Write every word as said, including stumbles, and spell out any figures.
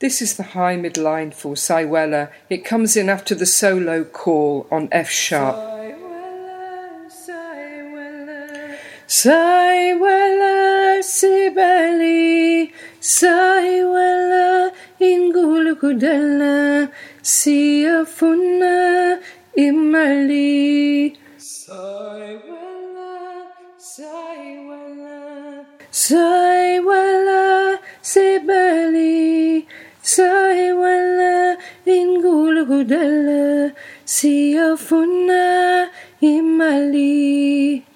This is the high midline for Saiwella. It comes in after the solo call on F sharp. Saiwella Sibeli, Saiwella Ingulukudella, Siafuna Imali. Saiwella, Saiwella, Saiwella Sibeli, Saiwella Ingulukudella, Siafuna Imali.